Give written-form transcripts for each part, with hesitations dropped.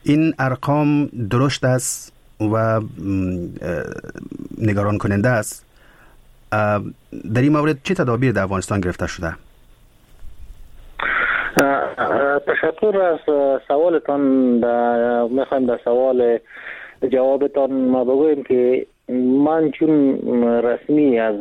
این ارقام درشت است و نگران کننده است. در این مورد چه تدابیر در افغانستان گرفته شده؟ تشکر از سوالتان. میخوایم در سوال جوابتان ما بگویم که من چون رسمی از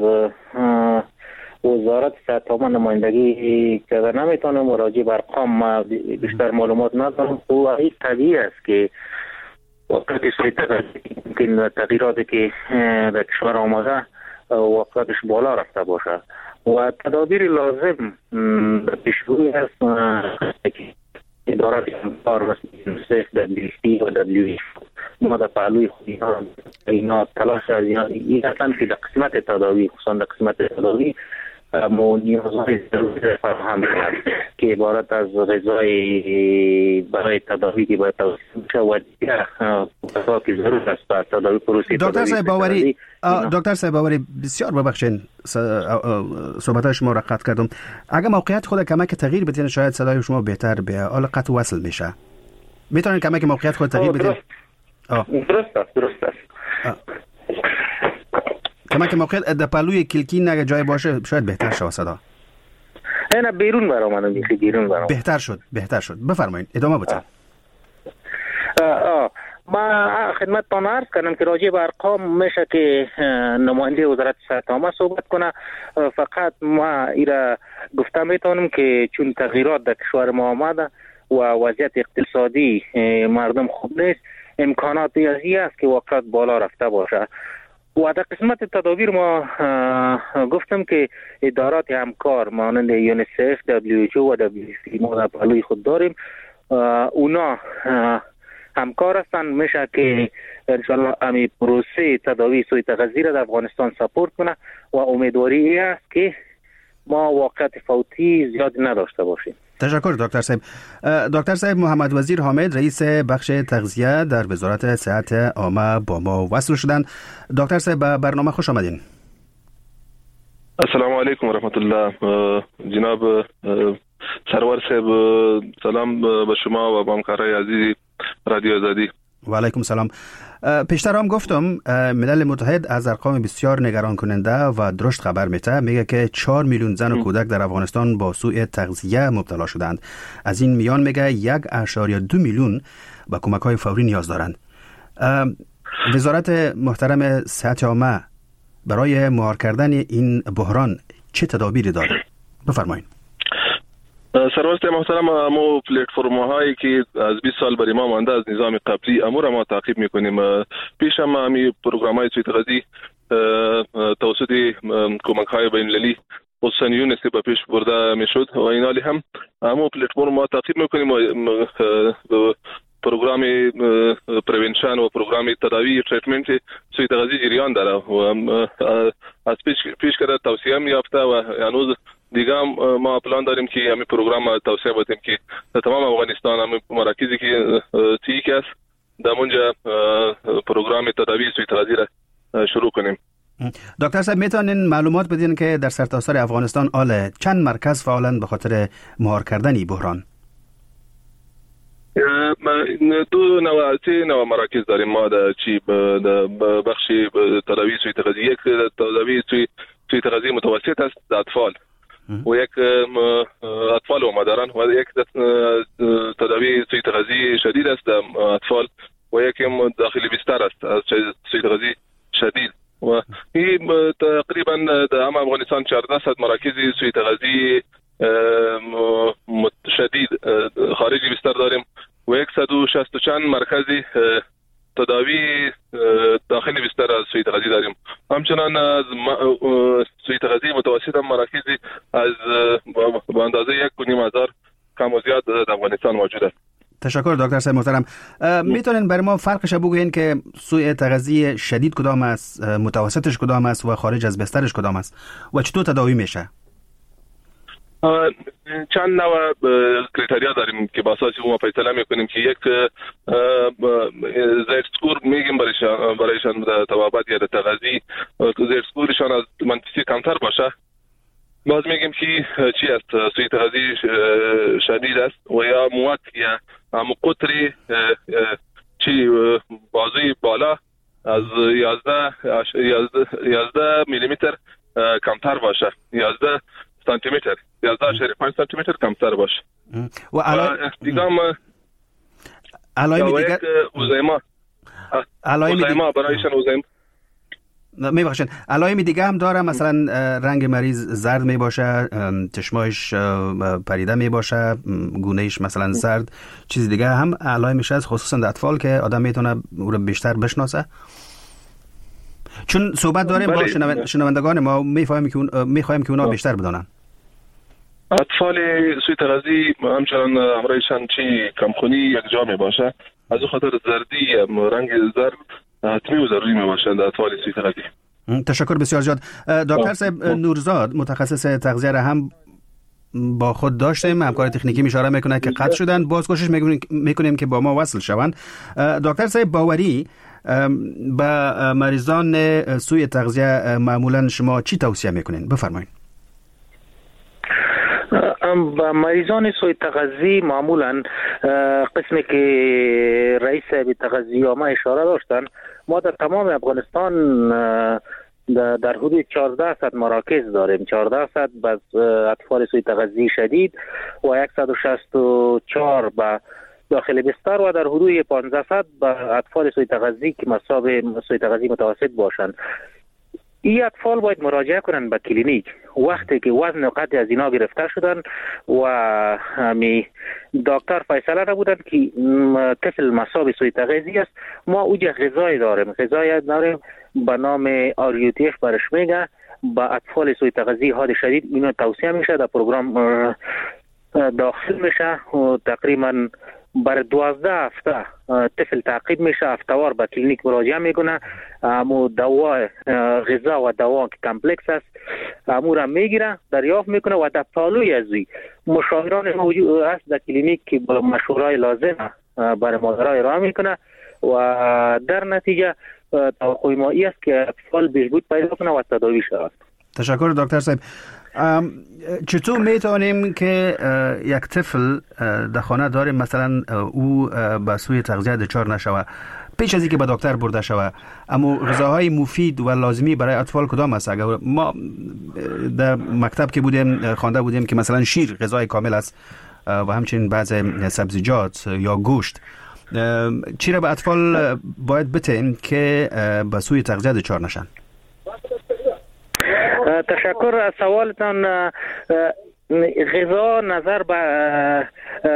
وزارت صحت عامه نمایندگی کرده نمیتونم و راجع به ارقام بیشتر معلومات ندارم. و این طبیعی است که وقتی تغییراتی که در کشور آمده وقتش بالا رفته باشه و تدابیر لازم پیشگویی است که ادارات همکار مثل یونیسف، WFP و WHO ما در پهلوی خود اینا تلاش از این هستند که در قسمت تداوی خصوصا در قسمت تداوی ما نیازهای ضروری فراهم کنند که عبارت از غذای برای تداوی که باید توسعه بشه و دیگر غذا که ضرور است برای تداوی پروسه تداوی. دکتر صاحب باوری بسیار ببخشین صحبت‌های شما را قطع کردم. اگر موقعیت خود کمک تغییر بدین شاید صدای شما بهتر به حال قطع وصل میشه. میتونین کمک موقعیت خود تغییر بدین؟ درست است. کمک موقعیت در پهلوی کلکین اگه جای باشه شاید بهتر شه صدا. نه بیرون برام بیرون برام. بهتر شد. بفرمایید ادامه بدید. ما خدمتتان عرض کردم که راجع به ارقام میشه که نماینده وزارت صحت عامه صحبت کنه. فقط ما ایرا گفته میتونم که چون تغییرات در کشور ما آمده و وضعیت اقتصادی مردم خوب نیست، امکاناتی از این است که وقت بالا رفته باشه. و در قسمت تدابیر ما گفتم که ادارات همکار مانند یونیسف، WHO و WFP ما در پهلوی خود داریم. اونا همکار هستند. میشه که انشاءالله امی پروسه تداوی سوی تغذیه را در افغانستان سپورت کنه و امیدواری است که ما واقعیت فوتی زیاد نداشته باشیم. تشکر دکتر صاحب. دکتر صاحب محمد وزیر حامد رئیس بخش تغذیه در وزارت صحت عامه با ما وصل شدند. دکتر صاحب به برنامه خوش آمدین. السلام علیکم و رحمت الله. جناب سرور صاحب سلام به شما و همکارای عزیز رادیو آزادی. و علیکم سلام. پیشتر هم گفتم ملل متحد از ارقام بسیار نگران کننده و درشت خبر میده. میگه که 4 میلیون زن و کودک در افغانستان با سوء تغذیه مبتلا شدند. از این میان میگه 1.2 میلیون به کمک‌های فوری نیاز دارند. وزارت محترم صحت عامه برای مهار کردن این بحران چه تدابیری داره؟ بفرمایید. سرورست محترم، ما پلتفرم هایی که از 20 سال برای ما مانده از نظام قبلی امور ما تعقیب میکنیم. پیش هم همی پروگرام های سوی تغذیه توسط کمک های بین المللی خصوصا یونیسف به پیش برده میشد و این حالی هم ما پلتفرم ما تعقیب میکنیم و پروگرام پریونشن و پروگرام تداوی تریتمنت سوی تغذیه جریان داره و از پیش کرده توصیه هم یافته و هنوز دیگه ما پلان داریم که همین پروگرام توسعه بدیم که در تمام افغانستان همین مراکزی که تیک است در اونجا پروگرام تداوی سوی تغذیه را شروع کنیم. دکتر صاحب میتونین معلومات بدین که در سرتاسر افغانستان چند مرکز فعالن به خاطر مهار کردن این بحران؟ 2 نوع مراکز داریم ما در بخش تداوی سوی تغذیه. یک تداوی سوی تغذیه متوسط است در اطفال و یک اطفال و مادران و یک تداوی سوی تغذیه شدید است در اطفال و یک داخلی بستر است از سوی تغذیه شدید و این تقریبا در افغانستان 1400 مراکز سوی تغذیه شدید خارجی بستر داریم و 160 چند مرکزی تداوی داخلی بستر از سوی تغذیه داریم. همچنان از سوی تغذیه متوسط هم مراکزی از به اندازه 1,500 کم و زیاد در افغانستان موجود است. تشکر دکتر صاحب محترم. میتونین برای ما فرقش بگوین که سوء تغذیه شدید کدام است، متوسطش کدام است و خارج از بسترش کدام است و چطور تداوی میشه؟ چند نوع کریتریا داریم که با اساس اون فیصله میکنیم که یک زیر سکور میگیم برایشان در توابط یا در تغذیه زیر سکورشان از منفی کمتر باشه. باز میگیم که چی است سوی تغذیه شدید است و یا مواد یا هم قطری چی بازوی بالا از 11 میلیمتر کمتر باشه، 11 سانتی متر، 11.5 سانتی متر کمتر باشه. و دیگه هم علائم دیگر اوزیما برایشان اوزیما میبخشید علائم دیگه هم داره، مثلا رنگ مریض زرد می باشه، چشمایش پریده می باشه، گونهش مثلا زرد، چیز دیگه هم علائمش هست، خصوصا در اطفال که آدم میتونه او رو بیشتر بشناسه. چون صحبت داریم با شنوندگان ما، میخوایم که اونا بیشتر بدونن. اطفال سوی تغذی همچنان همراهشان چی کمخونی یک جا می باشه، از او خاطر زردی رنگ زرد حتمی و ضروری می باشه در اطفال سوی تغذی. تشکر بسیار زیاد. دکتر صاحب نورزاد متخصص تغذیه را هم با خود داشتیم، همکار تکنیکی اشاره میکنه که قطع شدن، باز کوشش میکنیم که با ما وصل شوند. دکتر صاحب باوری، به مریضان سوی تغذیه معمولا شما چی توصیه میکنین؟ بفرمایید. با مریضان سوی تغذی معمولا قسمی که رئیس تغذیه ما اشاره داشتن، ما در تمام افغانستان در حدود 1400 مراکز داریم، 1400 بس اطفال سوی تغذی شدید و 164 به داخل بستر و در حدود 1500 به اطفال سوی تغذی که مصاب سوی تغذی متوسط باشند. این اطفال باید مراجعه کنند به کلینیک وقتی که وزن و قد از اینا گرفته شدن و همی دکتر فیصله نبودن که طفل مصاب سوی تغذی است. ما اوجه غذای داریم به نام آریوتیف برش میگه، با اطفال سوی تغذی حاد شدید اینو توصیه میشه، در پروگرام داخل میشه و تقریبا بر 12 هفته طفل تعقیب میشه، هفتهوار به کلینیک مراجعه میکنه، امو دوا غذا و دوا که کمپلکس است امو را میگیره، دریافت میکنه و در پالوی ازوی مشاوران موجود است در کلینیک که با مشورای لازم برای مادرای ارائه میکنه و در نتیجه توقع ما است که اطفال بهبود پیدا کنه و تداوی شود. تشکر دکتر صاحب. چطور میتونیم که یک طفل در خانه داریم مثلا او به سوی تغذیه دچار نشوه پیش از اینکه به دکتر برده شوه، اما غذاهای مفید و لازمی برای اطفال کدام است؟ اگر ما در مکتب که بودیم خوانده بودیم که مثلا شیر غذای کامل است و همچنین بعض سبزیجات یا گوشت، چی را به اطفال باید بتیم که به سوی تغذیه دچار نشن؟ تشکر از سوالتان. غذا نظر به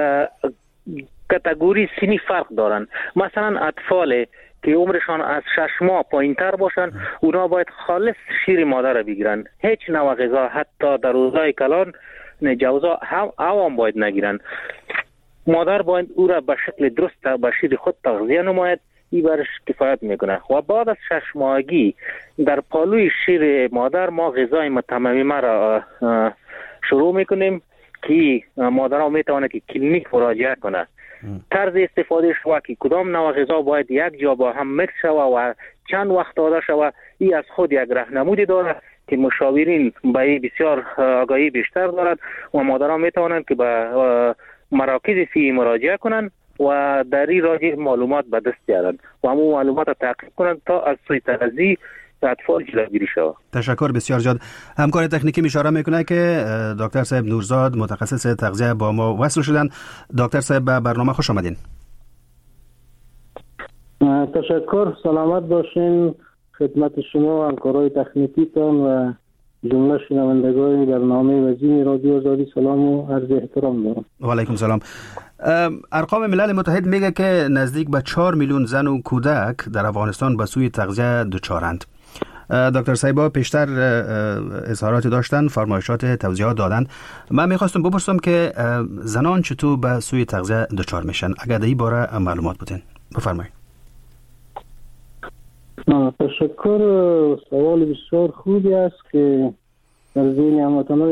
کاتگوری سنی فرق دارن. مثلا اطفال که عمرشان از 6 ماه پایین تر باشن اونا باید خالص شیر مادر را بگیرن، هیچ نوع غذا حتی در روزهای کلان جوزا هم باید نگیرن. مادر باید او را به شکل درست به شیر خود تغذیه نماید، این برش کفایت میکنه. و بعد از 6 ماهگی در پالوی شیر مادر ما غذای متممه را شروع میکنیم که مادرها میتونه که کلینیک مراجعه کنه. طرز استفاده شما که کدام نوع غذا باید یک جا با هم مکس شوه و چند وقت داده شوه، این از خود یک راهنمودی داره که مشاورین به این بسیار آگاهی بیشتر دارد و مادرها میتونن که به مراکز فی مراجعه کنن و در این راجع معلومات به دست بیارن و همون معلومات را تعقیب کنن تا از سوی تغذی اطفال جلوگیری شود. تشکر بسیار زیاد. همکار تکنیکی اشاره میکنه که دکتر صاحب نورزاد متخصص تغذیه با ما وصل شدن. دکتر صاحب به برنامه خوش آمدین. تشکر، سلامت باشین. خدمت شما همکارای تکنیکیتان و جمله شنوندگان برنامه وزین رادیو آزادی سلام و عرض احترام دارم. و علیکم سلام. ارقام ملل متحد میگه که نزدیک به 4 میلیون زن و کودک در افغانستان به سوی تغذیه دچارند. دکتر صاحبا پیشتر اظهارات داشتن، فرمایشات توضیحات دادن. من میخواستم بپرسم که زنان چطور به سوی تغذیه دچار میشن؟ اگر در این باره معلومات بدین بفرمایید. تشکر، سوال بسیار خوبی است که در ذهن هموطنان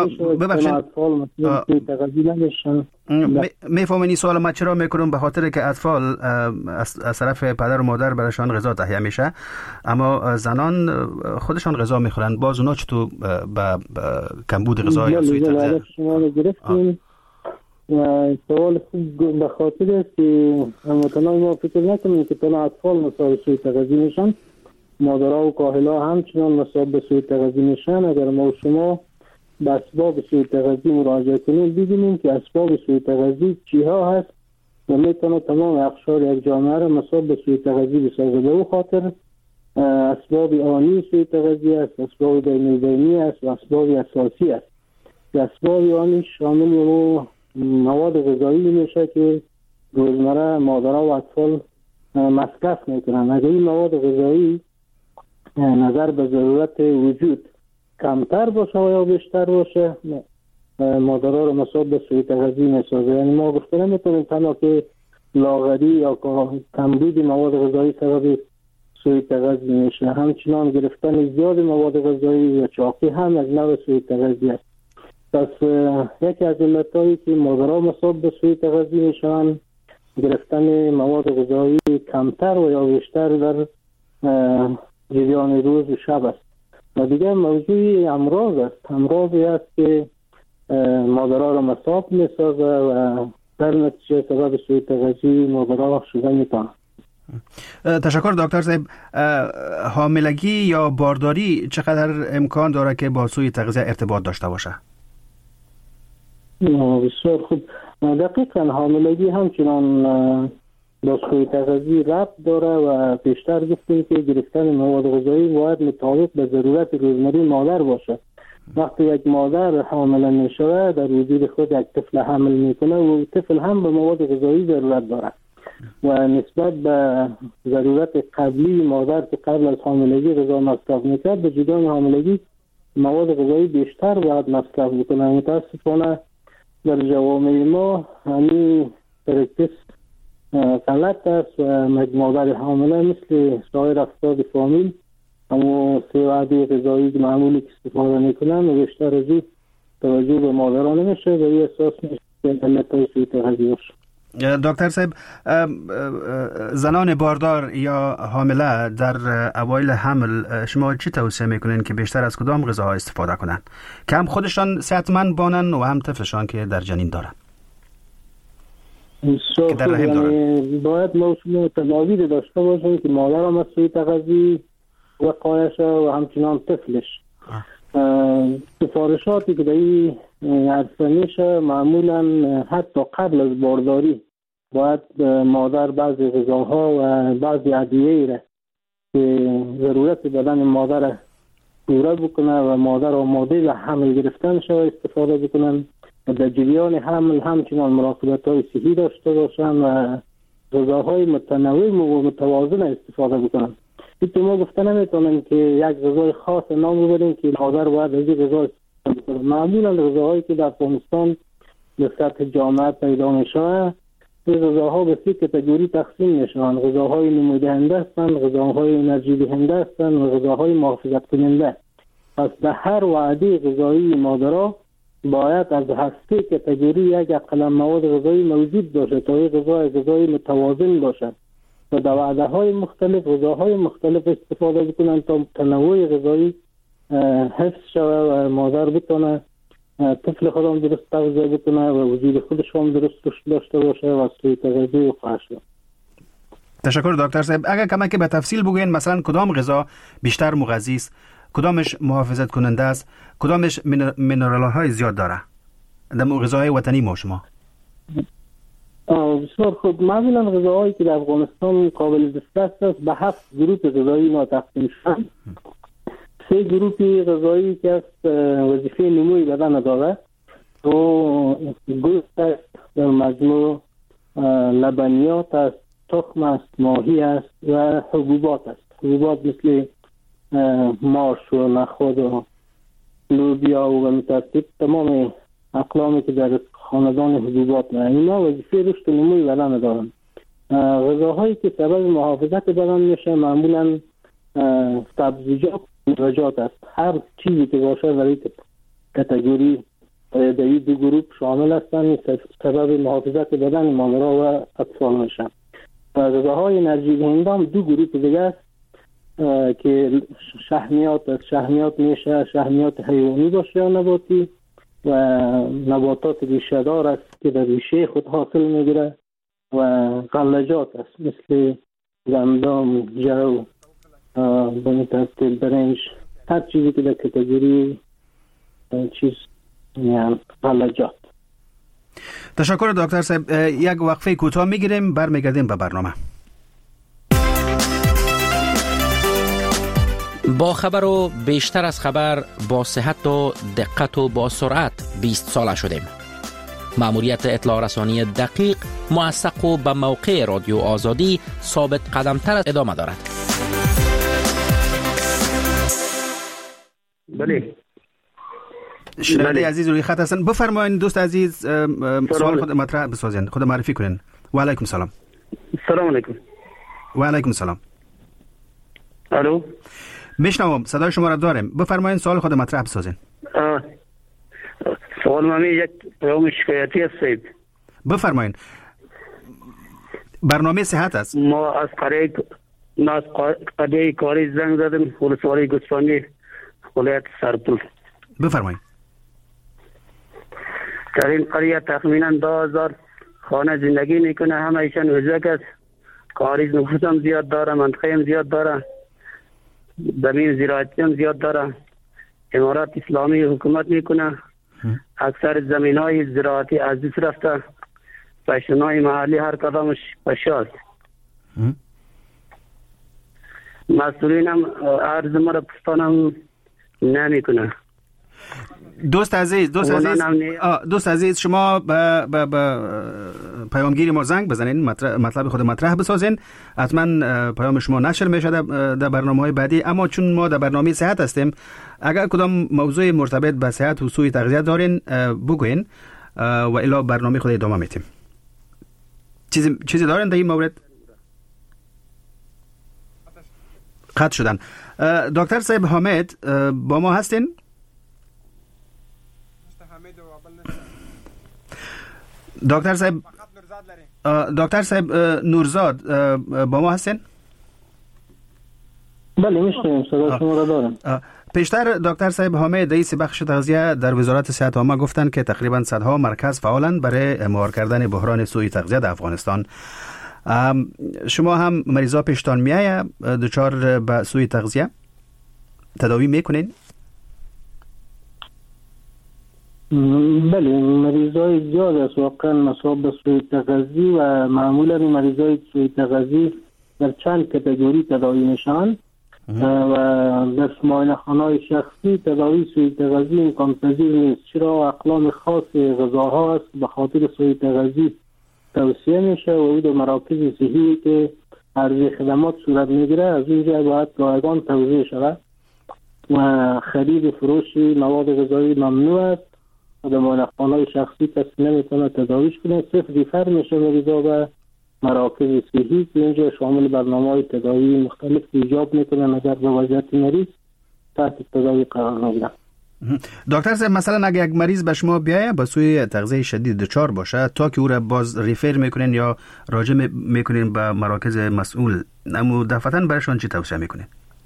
میفهمین این سوال ما چرا میکنم؟ به خاطر که اطفال از طرف پدر و مادر برایشان غذا تهیه میشه، اما زنان خودشان غذا میخورن، باز اونا چطور به کمبود غذا یا سوی تغذیه؟ سوال خوب به خاطر است که هموطنان ما فکر نکنیم که تنها اطفال مصاب سوء تغذیه میشن، مادرها و کاهل‌ها همچنان مصاب به سوء تغذیه میشن. اگر ما و شما به اسباب سوء تغذیه مراجعه کنیم ببینیم که اسباب سوء تغذیه چیها هست و میتونه تمام اقشار یک جامعه را مصاب به سوء تغذیه بسازه. به او خاطر اسباب آنی سوء تغذیه است، اسباب بین‌البینی است و اسباب اساسی است. اسباب آنی شامل مواد غذایی میشه که روزمره مادرها و اطفال مصرف میکنن. اگر این مواد غذایی نظر به ضرورت وجود کمتر باشه و یا بیشتر باشه، مادرها رو مصاب به سوء تغذیه میسازه. یعنی ما گفته نمیتونیم تنها که لاغری یا کمبود مواد غذایی سبب سوء تغذیه میشه، همچنان گرفتن زیاد مواد غذایی و چاقی هم از نوع سوء تغذیه است. پس یکی از علتایی که مادرها مصاب به سوء تغذیه میشن گرفتن مواد غذایی کمتر و یا بیشتر در جریان روز و شب است. و دیگه موضوع امراض است. امراضی است که مادرها را مصاب میسازه و در نتیجه سبب سوء تغذیه مادرها شده میتونه. تشکر دکتر صاحب. حاملگی یا بارداری چقدر امکان داره که با سوء تغذیه ارتباط داشته باشه؟ بسیار خوب. دقیقا حاملگی همچنان با سوء تغذیه ربط داره و بیشتر گفتیم که گرفتن مواد غذایی باید مطابق به ضرورت روزمره مادر باشه. وقتی یک مادر حامله میشه در وجود خود یک طفل حمل میکنه و طفل هم به مواد غذایی ضرورت داره و نسبت به ضرورت قبلی مادر که قبل از حاملگی غذا مصرف میکرد به جدای حاملگی مواد غذایی بیشتر باید مصرف بکنه. متاسفانه در جوامع ما همین پرکتیس غلط است و مادر حامله مثل سایر افراد فامیل اما سه وعده غذایی معمولی که استفاده میکنن و بیشتر از این توجه به مادران نمیشه و این احساس میشه که علتهای سوء تغذیه باشه. دکتر صاحب، زنان باردار یا حامله در اوایل حمل شما چی توصیه میکنین که بیشتر از کدام غذاها استفاده کنن که هم خودشان صحتمند بانن و هم طفلشان که در جنین دارن؟ که در رحم دارن. باید موضوع تداوی داشته باشیم که مادر هم از سوء تغذیه وقایع شه و همچنان طفلش. سفارشاتی که در این عرصه میشه معمولا حتی قبل از بارداری باید مادر بعضی غذاها و بعضی ادویه‌ای را که ضرورت بدن مادر پوره بکنه و مادر آماده به حمل گرفتن شه استفاده بکنن و در جریان حمل همچنان مراقبت‌های صحی داشته باشن و غذاهای متنوع و متوازن استفاده بکنن. تو ما گفته نمیتونیم که یک غذای خاص نام ببریم که مادر باید از این غذا استفاده کنه. معمولا غذاهایی که در افغانستان به سطح جامعه پیدا میشه این غذاها به سه کاتگوری تقسیم میشن. غذاهای نمودهنده هستند، غذاهای انرژی دهنده هستند و غذاهای محافظت کننده. پس در هر وعده غذایی مادرها باید از هر سه کاتگوری یک اقل مواد غذایی موجود باشه تا این غذای متوازن باشه و در وعده‌های مختلف غذاهای مختلف استفاده بکنن تا تنوع غذایی حفظ شود و مادر بتونه طفل خودم درست تغذیه بکنه و وجود خودش هم درست داشته باشه و سوء تغذیه خواهش کنه. تشکر دکتر صاحب. اگر کمک به تفصیل بگوین مثلا کدام غذا بیشتر مغذی است، کدامش محافظت کننده است، کدامش مینرال های زیاد داره در غذاهای وطنی ما شما؟ بسیار خوب. معمولا غذاهایی که در افغانستان قابل دسترس است به 7 گروه غذایی ما تقسیم شدن. 3 گروه غذایی که است وظیفه نموی بدن داره و گوشت است، در مجموع لبنیات است، تخم است، ماهی است و حبوبات است. حبوبات مثل ماش و نخود و لوبیا و مترتیب تمام اقلامی که در خاندان حبوبات نه اینا وظیفه رشد و نموی بدن دارن. غذاهایی که سبب محافظت بدن میشه معمولا سبزیجات و میوه‌جات است. هر چیزی که باشه در این کاتگوری در این دو گروه شامل هستند سبب محافظت بدن مادرها و اطفال میشن. غذاهای انرژی دهنده هم دو گروه دیگه است که شحمیات میشه، شحمیات حیوانی باشه یا نباتی و نباتات ریشه دار است که در ریشه خود حاصل میگیره و غلجات است مثل گندم، جو، بنیتستی، برنج، هر چیزی که در کتگوری چیز یعنی غلجات. تشکر دکتر صاحب. یک وقفه کوتاه میگیریم، برمیگردیم به برنامه. با خبر و بیشتر از خبر، با صحت و دقت و با سرعت 20 ساله شدیم. مأموریت اطلاع رسانی دقیق، موثق و به موقع رادیو آزادی ثابت قدمتر ادامه دارد. بله. شنونده عزیز روی خط هستن. بفرمایید دوست عزیز، سوال خود مطرح بسازین، خود معرفی کنین. و علیکم سلام. سلام علیکم. و علیکم سلام. الو، میشنوم، صدای شما را داریم. بفرمایید سوال خود مطرح بسازین. سوال من یک پیام شکایتی است. بفرمایید. برنامه صحت است. ما از قریه کاری زنگ زدیم، ولسوالی گوسفندی، ولایت سرپل. بفرمایید. در این قریه تقریبا 2000 خانه زندگی میکنه، همه ایشان وزک است. کاریز نفوس هم زیاد داره، منطقه هم زیاد داره، زمین زراعتی هم زیاد داره. امارات اسلامی حکومت میکنه، اکثر زمین های زراعتی از دست رفته، پشتون های محلی هر کدامش پشاست. مسئولین هم عرض ما را پستانم نمیکنه. دوست عزیز شما به پیامگیری ما زنگ بزنین، مطلب خود مطرح بسازین. حتما پیام شما نشر میشه در برنامه‌های بعدی. اما چون ما در برنامه صحت هستیم، اگر کدام موضوع مرتبط به صحت و سوء تغذیه دارین بگوین و الا برنامه خود ادامه میتیم. چیزی دارین در این مورد؟ قطع شدن. دکتر صاحب حامد با ما هستین؟ دکتر صاحب نورزاد با ما هستین؟ بله میشنویم، صدا شما را دارم. پیشتر دکتر صاحب حامد رئیس بخش تغذیه در وزارت صحت عامه گفتند که تقریبا صدها مرکز فعالند برای مهار کردن بحران سوء تغذیه در افغانستان. شما هم مریضا پیشتان میایه دچار به سوء تغذیه تداوی میکنین؟ بله، مریضای زیاد است واقعا مصاب به سوء تغذیه و معمولا مریضای سوء تغذیه در چند کتگوری تداوی میشن و در معاینه‌خانه‌های شخصی تداوی سوء تغذیه امکان پذیر نیست، چرا اقلام خاص غذاها است به خاطر سوء تغذیه توصیه میشه و او در مراکز صحی که عرضه خدمات صورت میگیره از اونجا باید رایگان توزیع شود و خرید و فروش مواد غذایی ممنوع است و در معاینه‌خانه‌های شخصی کسی نمیتونه تداویش کنه، صرف ریفر میشه مریضا به مراکز صحی که اینجا شامل برنامه‌های تداوی مختلف ایجاب میکنه نظر به وضعیت مریض تحت تداوی قرار میگیره. دکتر صاحب مثلا اگه یک مریض به شما بیایه با سوء تغذیه شدید دچار باشه، تا که او را باز ریفر میکنین یا راجع میکنین به مراکز مسئول، اما دفعتاً برایشان چی توصیه میکنین؟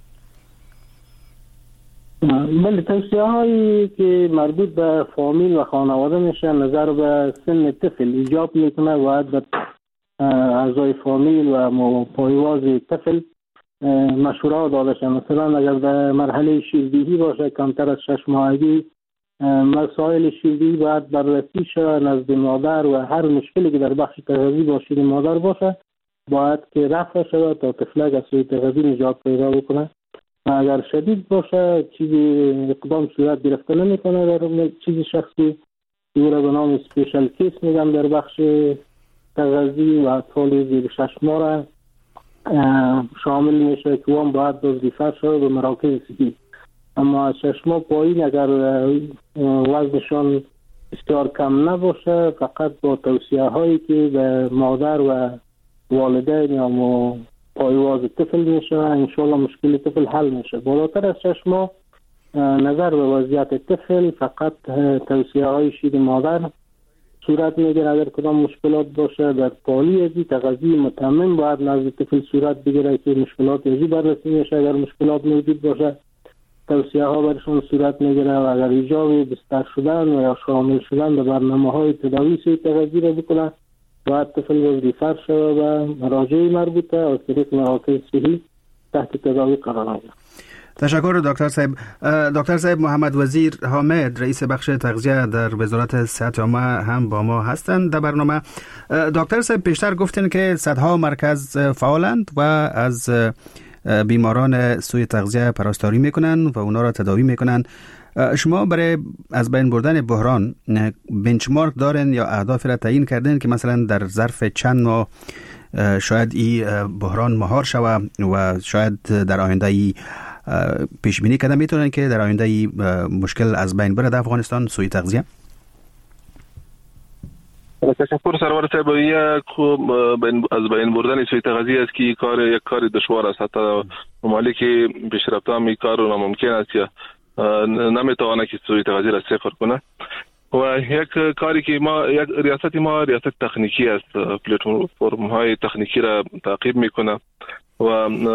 بله، توصیه هایی که مربوط به فامیل و خانواده میشه نظر به سن طفل ایجاب میکنه باید به اعضای فامیل و پایواز طفل مشوره داده شد. مثلا اگر در مرحله شیردهی باشه کمتر از 6 ماهگی، مسائل شیردهی باید بررسی شود نزد مادر و هر مشکلی که در بخش تغذیه باشید مادر باشه باید که رفع شود تا طفلک از سوء تغذیه نجات پیدا بکنه. اگر شدید باشه چیزی اقدام صورت گرفته نمیکنه در چیز شخصی، او را به نام اسپیشال کیس میگم در بخش تغذیه و اطفال زیر 6 ماه شامل میشه که اون باید ریفر شده به مراکز صحی. اما از 6 ماه پایین اگر وزنشان بسیار کم نباشه فقط با توصیه هایی که به مادر و والدین یا پایواز طفل میشه انشالله مشکل طفل حل میشه. بالاتر از 6 ماه نظر به وضعیت طفل فقط توصیه های شیر مادر صورت میگیره. اگر کدام مشکلات باشه در پالی ازی تغذیه متمم باید نزد طفل صورت بگیره که مشکلات ازی بررسی میشه. اگر مشکلات موجود باشه توصیه ها برشون صورت میگیره و اگر ایجاب بستر شدن و یا شامل شدن به برنامه های تداوی سوء تغذیه را بکنه باید طفل ریفر شده و مراجع مربوطه از طریق مراکز صحی تحت تداوی قرار میگیره. تشکر دکتر صاحب. دکتر صاحب محمد وزیر حامد رئیس بخش تغذیه در وزارت صحت عامه هم با ما هستند در برنامه. دکتر صاحب پیشتر گفتن که صدها مرکز فعالند و از بیماران سوء تغذیه پرستاری میکنن و اونا را تداوی میکنن. شما برای از بین بردن بحران بنچمارک دارن یا اهداف را تعیین کردن که مثلا در ظرف چند ماه شاید این بحران مهار شود و شاید در آینده ای پیش بینی کردن میتونن که در آینده ای مشکل از بین بره در افغانستان سوء تغذیه؟ تشکر سرور صاحب. از بین بردن سوء تغذیه است که یک کار دشوار است. حتی ممالک پیشرفته هم این کار ناممکن است یا نمیتونه که سوء تغذیه را صفر کنه. و یک کاری که یک ریاست تکنیکی است، پلتفرم های تکنیکی را تعقیب میکنه و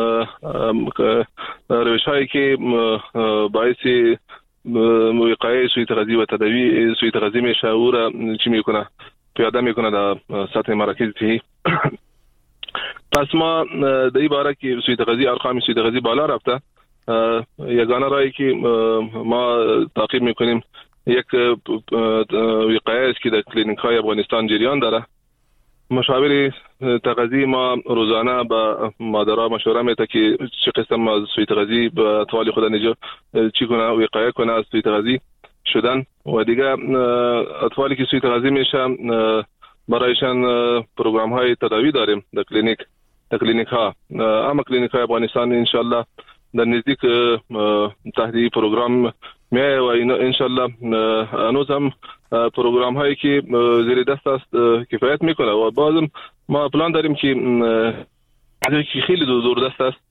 روش هایی که باعث وقایع سوء تغذیه و تداوی سوء تغذیه میشه او را چی میکنه، پیاده میکنه در سطح مراکز صحی. پس ما در این باره که سوء تغذیه ارقام سوء تغذیه بالا رفته، یگانه راهی که ما تعقیب میکنیم یک وقایع است که در کلینیک های افغانستان جریان داره. مشاور تغذیه ما روزانه به مادرها مشوره میده که چه قسم از سوء تغذیه به اطفال خود چی کنه، وقایع کنه از سوء تغذیه شدن. و دیگه اطفالی که سوء تغذیه میشن برایشان پروگرام های تداوی داریم در کلینیک ها. اما کلینیک های افغانستان انشالله در نزدیک تحت پروگرام میایه و انشالله هنوز هم پروگرام هایی که زیر دست است کفایت میکنه و بازم ما پلان داریم که خیلی دور دست است.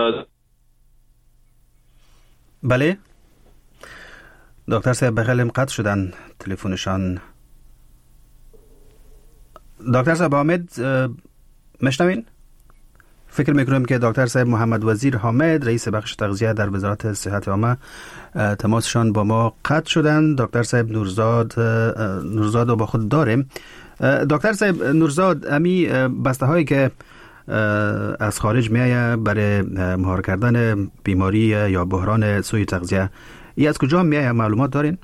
بله دکتر صاحب بخیلیم قطع شدن تلفنشان. دکتر صاحب حامد مشنوین؟ فکر میکنم که دکتر صاحب محمد وزیر حامد رئیس بخش تغذیه در وزارت صحت عامه تماسشان با ما قطع شدن. دکتر صاحب نورزاد رو با خود داریم. دکتر صاحب نورزاد، امی بسته هایی که از خارج میایه برای مهار کردن بیماری یا بحران سوء تغذیه، ای از کجا میایه؟ معلومات دارین؟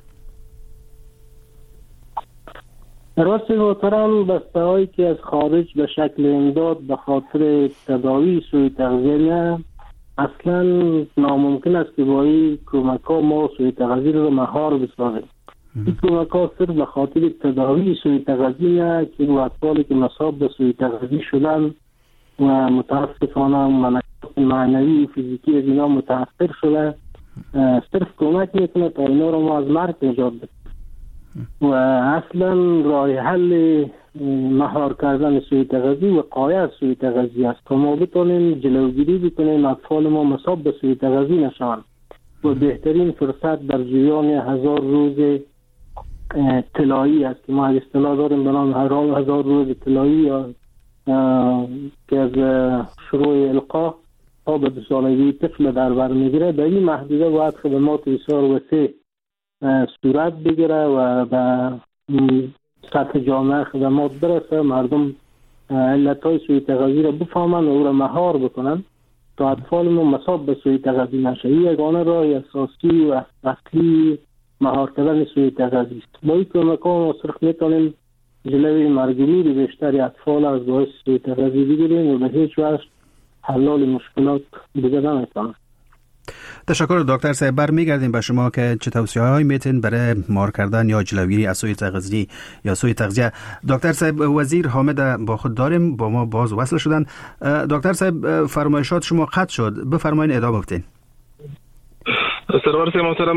راست محترم، بسته هایی که از خارج به شکل امداد به خاطر تداوی سوء تغذیه نه، اصلا ناممکن است که با این کمک ها ما سوء تغذیه رو مهار بسازیم. این کمک ها صرف به خاطر تداوی سوء تغذیه نه که اطفالی که مصاب به سوء تغذیه شدن و متاسفانه منشات معنوی و فیزیکی از اینا متاثر شده، صرف کمک میکنه تا اینا رو ما از مرگ نجات بدیم. و اصلا راه حل مهار کردن سوء تغذیه و وقایع از سوء تغذیه است تا ما بتونیم جلوگیری بکنیم اطفال ما مصاب به سوء تغذیه نشوند. و بهترین فرصت در جریان 1000 روز طلایی است که ما اصطلاح داریم به نام 1000 روز طلایی که از شروع القا تا به 2 سالگی طفل در بر میگیره. در این محدوده باید خدمات بسیار وسیع صورت بگیره و به سطح جامعه خدمات برسه، مردم علتهای سوء تغذیه را بفهمن و او را مهار بکنن تا اطفال ما مصاب به سوء تغذیه نشه. این یگانه راه اساسی و اصلی مهار کردن سوء تغذیه است. با این کمک ها ما صرف میتونیم جلوی مرگ‌گیری بیشتری اطفال از باعث سوء تغذیه بگیریم و به هیچ وجه حل مشکلات دیگه نمیتونیم. تشکر دکتر صاحب. برمیگردیم به شما که چه توصیه‌هایی میتین برای مهار کردن یا جلوگیری از سوء تغذیه یا سوء تغذیه. دکتر صاحب وزیر حامد با خود داریم، با ما باز وصل شدن. دکتر صاحب فرمایشات شما قطع شد، بفرمایید ادامه بدین. سرور صاحب محترم،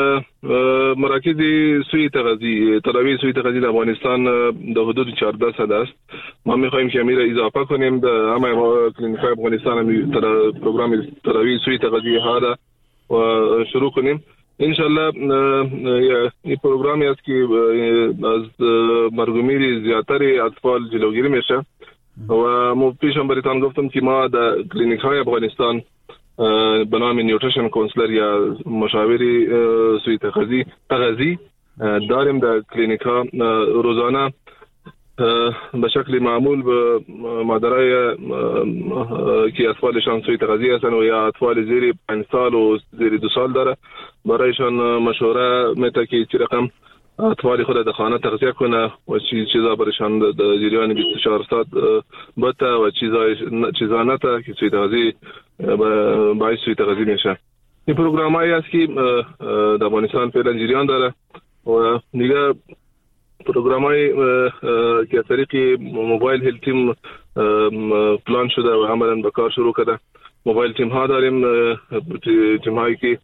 مراکز سوء تغذیه تداوی سوء تغذیه در افغانستان در حدود 14 است. ما می‌خواهیم که امیر اضافه کنیم در همه کلینیک افغانستان پروگرام تداوی سوء تغذیه ها را و شروع کنیم. انشالله این پروگرامی است که از مرگومیر زیادتر اطفال جلوگیری میشه و ما پیشم براتون گفتم که ما در کلینیک های افغانستان به نام نیوتریشن کانسلر یا مشاوری سوی تغذی داریم در کلینیک ها. روزانه به شکل معمول به مادرای که اطفالشان سوی تغذیه هستند و یا اطفال زیر 5 سال و زیر 2 سال داره برایشان مشوره میده که چه رقم اطفال خود در خانه تغذیه کنه و چیزا برایشان در جریان 24 ساعت بده و چیزا نته که سوی تغذیه باعث سوی تغذیه میشه. این پروگرام هایی است که در افغانستان فعلا جریان داره و دیگه پروگرام های که از طریق موبایل هیلت تیم پلان شده و عملا به کار شروع کرده. موبایل تیم ها داریم، تیم هایی که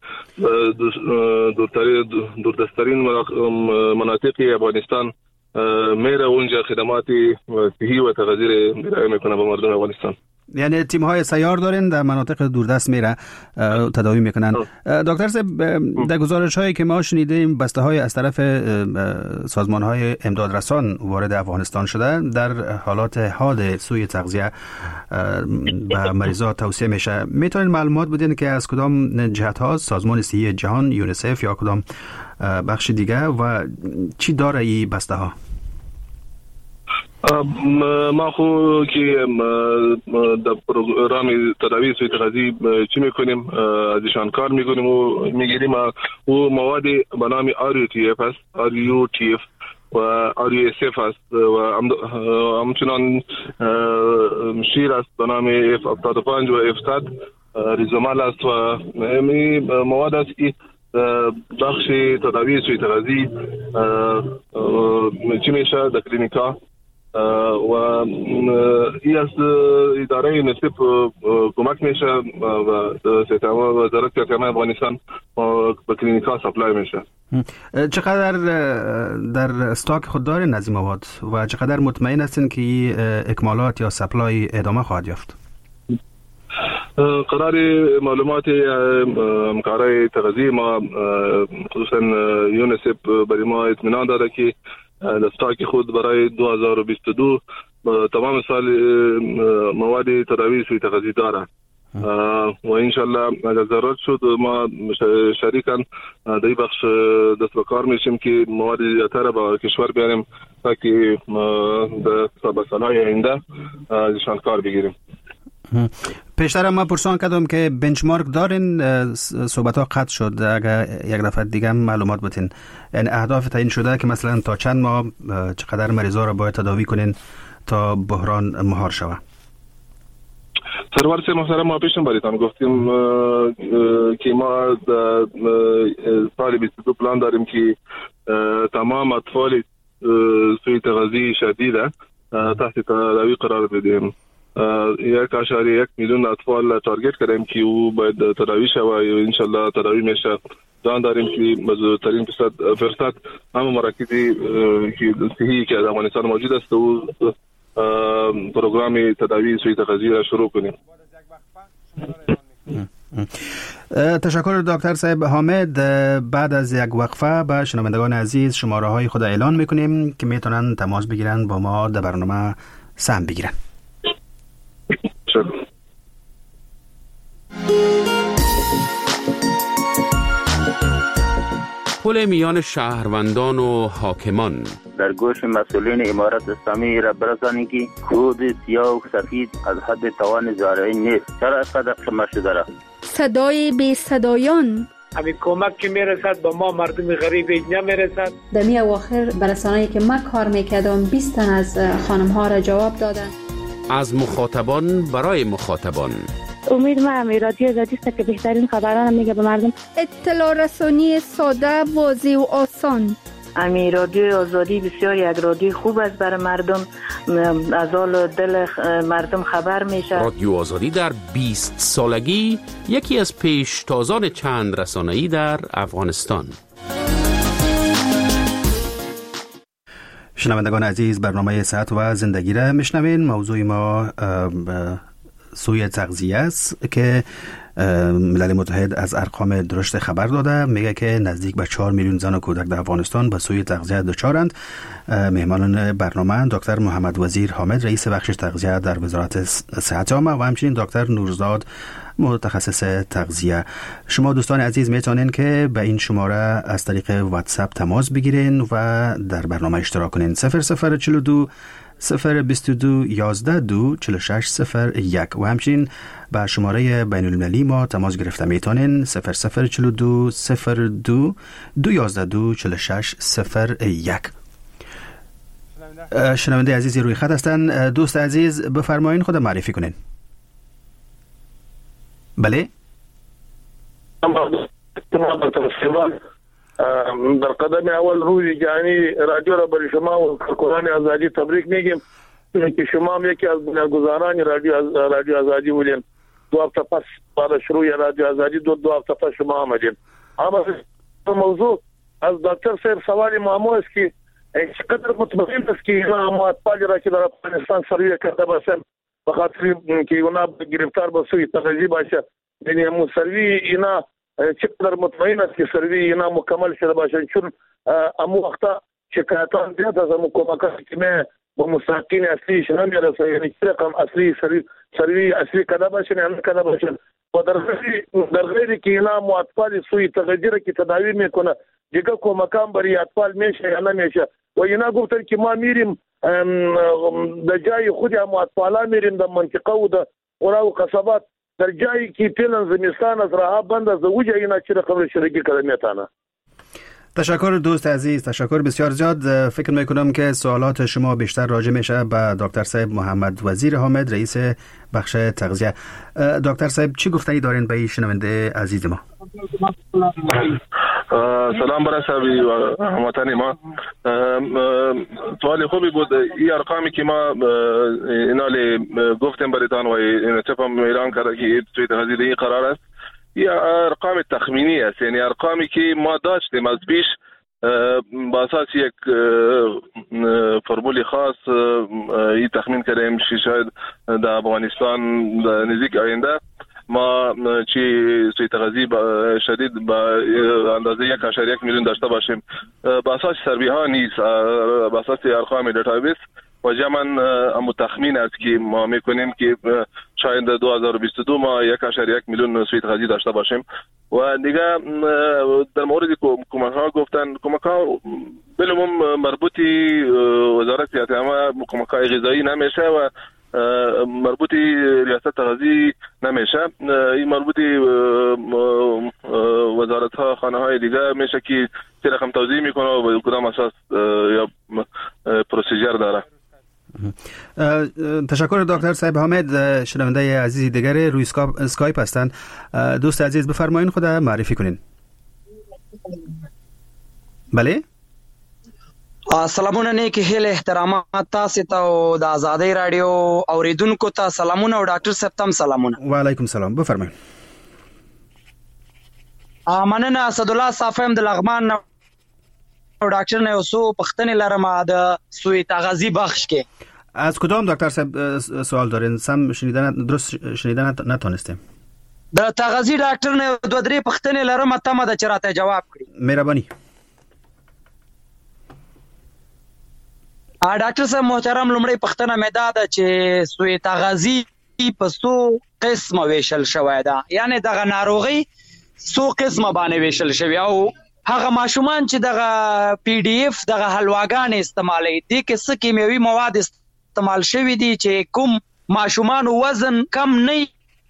دوردستترین مناطق افغانستان میره اونجا خدمات صحی و تغذیه ارائه میکنه به مردم افغانستان. یعنی تیم های سیار دارین در مناطق دوردست میره تداوی میکنن. دکتر صاحب، در گزارش هایی که ما شنیدیم بسته های از طرف سازمان های امداد رسان وارد افغانستان شده در حالات حاد سوی تغذیه به مریضا توصیه میشه. میتونین معلومات بدین که از کدام جهت ها؟ سازمان صحی جهان، یونیسف یا کدام بخش دیگه و چی داره این بسته ها؟ ما خو که در پروگرام تداوی سوی تغذیه چی میکنیم از ایشان کار میکنیم و میگیریم و مواد به نام RUTF است، RUTF و RUSF است و همچنان شیر است به نام F75 و F100 ریزومال است و مواد است که بخش تداوی سوی تغذیه چی میشه در کلینیکا و ای از اداره یونیسف کمک میشه و وزارت صحت افغانستان به کلینیک ها سپلای میشه. چقدر در استاک خود دارین از این مواد و چقدر مطمئن هستین که اکمالات یا سپلای ادامه خواهد یافت؟ قرار معلومات همکارای تغذیه ما خصوصا یونیسف برای ما اطمینان داده که استاک خود برای 2022 تمام سال مواد تداوی سوی تغذیه داره و انشالله اگر ضرورت شد ما شریکاً در این بخش دست به کار میشیم که مواد زیادتر با کشور بیاریم تا که در سالهای آینده ازشان کار بگیریم. پیشتر ما پرسان کردم که بنچمارک دارین، صحبت ها قطع شد. اگر یک دفعه دیگه معلومات بتین، یعنی اهداف تعیین شده که مثلا تا چند ماه چقدر مریضا را باید تداوی کنین تا بحران مهار شود؟ سرور سه محترم ما پیشم باریدم گفتیم که ما سال 22 پلان داریم که تمام اطفال سوی تغذیه شدیده تحت تداوی قرار بدیم. 1.1 میلیون اطفال تارگت کردیم که او باید تداوی شود و انشالله تداوی میشه. دان داریم که بزرگترین فرصت همه مراکزی که صحی که در افغانستان موجود است و پروگرام تداوی سوی تغذیه را شروع کنیم. تشکر دکتر صاحب حامد. بعد از یک وقفه به شنوندگان عزیز شماره های خود اعلان میکنیم که میتونن تماس بگیرن با ما در برنامه سهم بگیرن. پل میان شهروندان و حاکمان در گوش مسئولین امارت اسلامی را برسانید که کود سیاه و سفید از حد توان زارعی نیست. چرا اینقدر قمه شده را؟ صدای بی صدایان همین کمک که میرسد با ما مردم غریب نمیرسد. در می اواخر برسانه‌ای که من کار میکردم 20 تن از خانم ها را جواب دادن. از مخاطبان برای مخاطبان. امید ما رادیو آزادی است که بهترین خبران میگه به مردم. اطلاع رسانی ساده، واضح و آسان. امی رادیو آزادی بسیار یک رادیو خوب است برای مردم، از حال دل مردم خبر میشه. رادیو آزادی در 20 سالگی یکی از پیشتازان چند رسانه‌ای در افغانستان. شنوندگان عزیز، برنامه صحت و زندگی را میشنوین. موضوع ما سوی تغذیه است که ملل متحد از ارقام درشت خبر داده. میگه که نزدیک به 4 میلیون زن و کودک در افغانستان به سوی تغذیه دچارند. مهمانان برنامه دکتر محمد وزیر حامد رئیس بخش تغذیه در وزارت صحت عامه و همچنین دکتر نورزاد متخصص تغذیه. شما دوستان عزیز میتونین که به این شماره از طریق واتساپ تماس بگیرین و در برنامه اشتراک کنین. 0042 022 11 2 46 01 و همچنین به شماره بین المللی ما تماس گرفته میتونین 0042 02 211 2 46 01. شنونده عزیزی روی خط هستن. دوست عزیز بفرمایین، خود معرفی کنین. بله در قدم اول روی جهانی رادیو را برای شما و کارکنان آزادی تبریک میگیم که شما هم یکی از بنیانگذاران رادیو آزادی بودین. 2 هفته پس بعد شروع رادیو آزادی 2 هفته پس شما آمدین. اما موضوع از دکتر صاحب سوال معمول است که چقدر مطمئن است که ما اطفال را که در افغانستان سروی کرده باشند به خاطر که اونا گرفتار به سوی تغذیه باشه، یعنی مو سروی اینا چقدر مطمئن است که سروی اینا مکمل شده باشه، چون امو وقتا شکایتان زیاد از امو کمکات که ما با مستحقین اصلیش نمیرسه، یعنی چه رقم اصلی سروی اصلی کده باشه نه کده باشه و در غیری که اینا مو اطفال سوی تغذیه را که تداوی میکنه دیگه کمکان برای اطفال میشه یا نمیشه و اینا گفتن که ما میریم در جای خود هم اطفالا میریم در منطقه و در قرا و قصبات در جایی که پیلن زمستان از راه بند از وجه اینا چه رقم شرکی کرده میتانه. تشکر دوست عزیز، تشکر بسیار زیاد. فکر میکنم که سوالات شما بیشتر راجع میشه به دکتر صاحب محمد وزیر حامد رئیس بخش تغذیه. دکتر صاحب چی گفتنی دارین به این شنونده عزیز ما؟ سلام برای صاحبی و هموطنی ما. سوال خوبی بود. این ارقامی که ما اینالی گفتیم بریتان و این چپم اعلان کرده که توی تغذیه قرار است، این ارقام تخمینی است، یعنی ارقامی که ما داشتیم از پیش با اساس یک فرمولی خاص این تخمین کردیم که شاید در افغانستان نزدیک آینده ما چی سوی تغذیه شدید با اندازه 1.1 میلیون داشته باشیم. با اساس سروی ها نیست، با اساس ارقام دیتابیس و جمعاً امو تخمین است که ما میکنیم که شاید 2022 ما 1.1 میلیون سوی تغذیه داشته باشیم. و دیگه در مورد کمک ها گفتن، کمک ها بالعموم مربوطی وزارت صحت عامه کمک های غذایی نمیشه و مربوطی ریاست تغذیه نمیشه. این مربوطی وزارت ها خانه های دیگه میشه که چه رقم توزیع میکنه و کدام اساس یا پروسیجر داره. تشکر دکتر صاحب حامد. شنونده عزیزی دیگری روی اسکایپ هستند. دوست عزیز بفرمایین خود معرفی کنین. بله سلامونه نیکی هیل احترامات تاسو ته او د آزادۍ رادیو اوریدونکو ته سلامونه او ډاکټر صاحب تم سلامونه. و علیکم سلام، بفرمایئ. مننه. اسد الله صافم د لغمان او ډاکټر نه اوسو پښتنې لرم د سوی تغذیه بخش کې. از کدام دکتر صاحب سوال دارین؟ سم شنیدن درست شنیدن نتونستم. د تغذیه ډاکټر نه 2-3 پښتنې لرم ته ما د چرته جواب کړی. مهرباني. ډاکټر صاحب محترم، لومړی پښتنه مې دا ده چې سوی تغذیه په څو قسمه ویشل شوی ده، یعنی دغه ناروغي څو قسمه باندې ویشل شوی او هغه ماشومان چې دغه پی ډی اف دغه حلواګان استعمالوي دي کې څه کیمیاوي مواد استعمال شوی دي چې کوم ماشومان وزن کم نه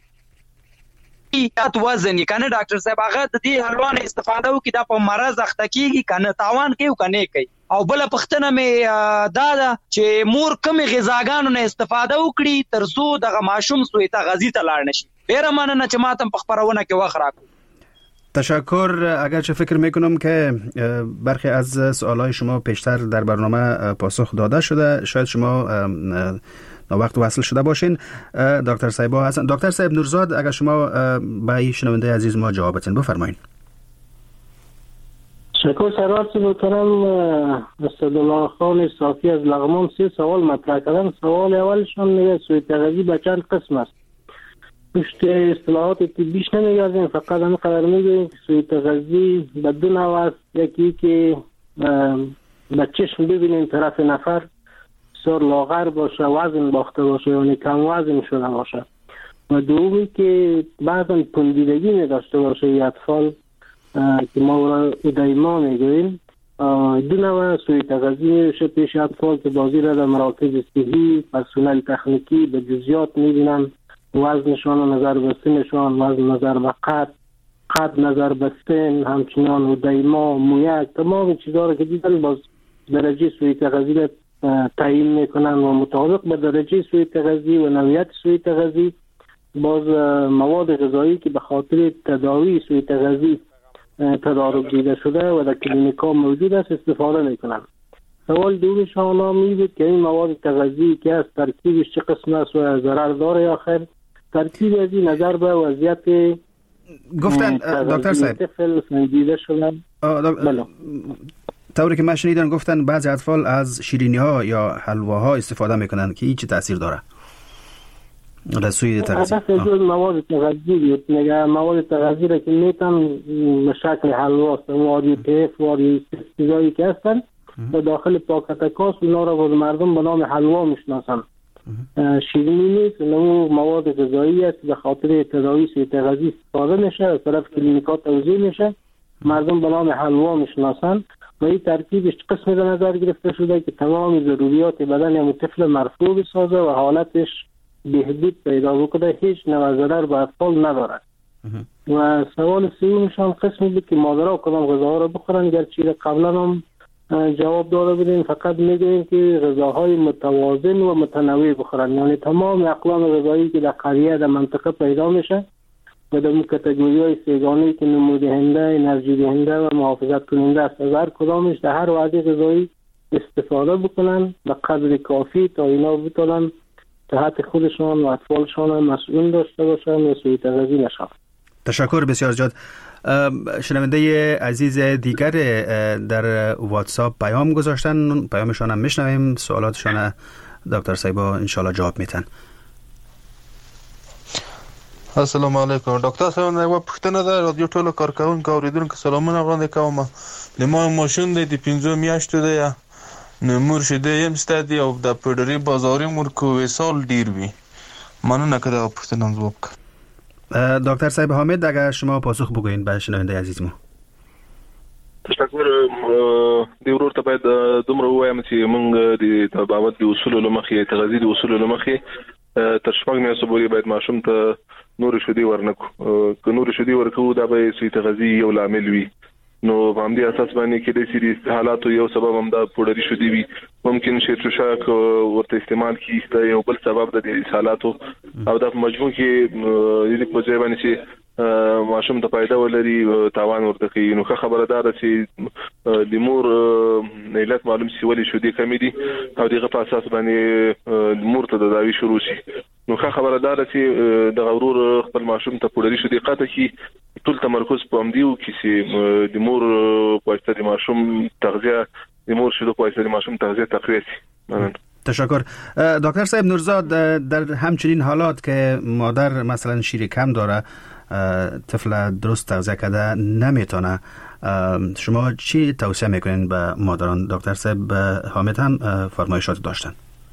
یات وزن کنه ډاکټر صاحب هغه د دې حلوا نه استفاده وکړي دا په مرز اخته کیږي کنه تاوان کوي کنه کوي. او بل پښتنه مې دا چې مور کوم غذاګانو نه استفاده وکړي ترڅو دغه ماشوم سوی تغذیه ته لاړ نشي. ډیره مننه چې ماته په خبرونه کې وخت راکړو. تشکر. اگرچه فکر میکنم که برخی از سوالای شما پیشتر در برنامه پاسخ داده شده، شاید شما وقت وصل شده باشین. دکتر صاحب هستن. دکتر صاحب نورزاد، اگر شما به شنونده عزیز ما جواب بدین بفرمایید. شکر سرات محترم اسدالله خان صافی از لغمان 3 سوال مطرح کردن. سوال اولشون میگه سوی تغذیه به چند قسم است. پشت اصطلاحات طبیش نمیگردیم، فقط هم قدر میگوییم که سوی تغذی به دو نوع است. یکی که به چشم ببینیم طرف نفر بسیار لاغر باشه، وزن باخته باشه، یعنی کم وزن شده باشه، و دومی که بعضا پندیدگی می داشته باشه ای اطفال که ما را ادیما میگوییم. دو نوع سوی تغذی میشه پیش اطفال که بازی را در مراکز صحی پرسنل تکنیکی به جزئیات میبینن، وزنشان نظر به سنشان، وزن نظر به قد نظر به سن، همچنان ادیما، مویک، تمام چیزها را که دیدن باز درجه سوی تغذی را تعیین میکنن و مطابق به درجه سوی تغذی و نوعیت سوی تغذی باز مواد غذایی که به خاطر تداوی سوی تغذی تدارک دیده شده و در کلینیکا موجود است استفاده میکنن. سوال دومش آنها میبود که این مواد تغذی که از ترکیبش چه قسم است و ضرر داره یا خیر. ترکیب از این نظر به وضعیت گفتن دکتر صاحب طفل سنجیده شدن. طوری که من شنیدم گفتن بعضی اطفال از شیرینی ها یا حلواها استفاده میکنن که این چه تاثیر داره در سوی تغذیه؟ مواد تغذی میگه مواد تغذی را که میتن به شکل حلوا است، واری تیف، واری چیزایی که هستن و داخل پاکتکاس اونا را با مردم به نام حلوا میشناسن. شیرینی نیست، اونو مواد غذایی است به خاطر تداوی سوی تغذی استفاده میشه، از طرف کلینیکا توزیع میشه، مردم به نام حلوا میشناسن و این ترکیبش قسمی در نظر گرفته شده که تمام ضروریات بدن یا طفل مرفوع بسازه و حالتش بهبود پیدا بکنه، هیچ نوع ضرر به اطفال ندارد. و سوال سومشان قسمی بود که مادرها کدام غذاها را بخورن، گرچه قبلا هم جواب داده بودیم، فقط میگویم که غذاهای متوازن و متنوع بخورن، یعنی تمام اقلام غذایی که در قریه در منطقه پیدا میشه و در کاتگوری های سیگانه‌ای که نمودهنده، انرژی دهنده و محافظت کننده است، از هر کدامش در هر وعده غذایی استفاده بکنن به قدر کافی تا اینا بتونن تحت خودشان و اطفالشان مسئول داشته باشن و سوی تغذی نشن. تشکر بسیار زیاد. شنونده عزیز دیگر در واتساپ پیام گذاشتن، پیامشان هم میشنویم، سوالاتشان دکتر صاحبا انشالله جواب میتن. السلام علیکم دکتر صاحب، نو پښتنه ده رادیو ټولو کارکونکو اوریدونکو سلامونه وړاندې کوم. لمه ماشین د 5 میاشتو ده، نمور شده یم ستادی او د پډری بازاري مور کو سال دیر وی. منو نکده پښتنم جواب ک. دکتر صاحب حامد اگر شما پاسخ بگوین به شنونده عزیز ما. تشکر. دی ورور ته باید دومره وایم چې موږ د بابت د اصول لمخې تغذیه د اصول لمخې تر شپږ میاشتو پورې باید ماشوم ته نور شودي ورنکو. که نور شودي ورکو دا به سوی تغذیه یو لامل وي. نو په همدې اساس باندې کې د سری حالاتو یو سبب هم دا پوډری شودي وي. ممکن شیرچوشاک ورته استعمال کیږي یو بل سبب د دې حالاتو او د مجموع کې د په ځای باندې چې ماشوم ته پیدا ولري تاوان ورته کوي. نو خبره ده چې د مور علت معلوم شي ولې شودي کمی دي او دغه په اساس باندې مور ته تداوی شروع شي. نو خبره ده چې د غرور خپل ماشوم ته پوډری شودي قطع کی ټول تمرکز په همدیو کې چې د مور په واسطه د ماشوم تغذیه د مور شودو په واسطه د ماشوم تغذیه تقویت شي. تشکر. دکتر صاحب نورزاد، در همچنین حالات که مادر مثلا شیر کم داره، طفل درست تغذیه کرده نمیتونه، شما چی توصیه میکنین به مادران؟ دکتر صاحب حامد هم فرمایشات داشتن.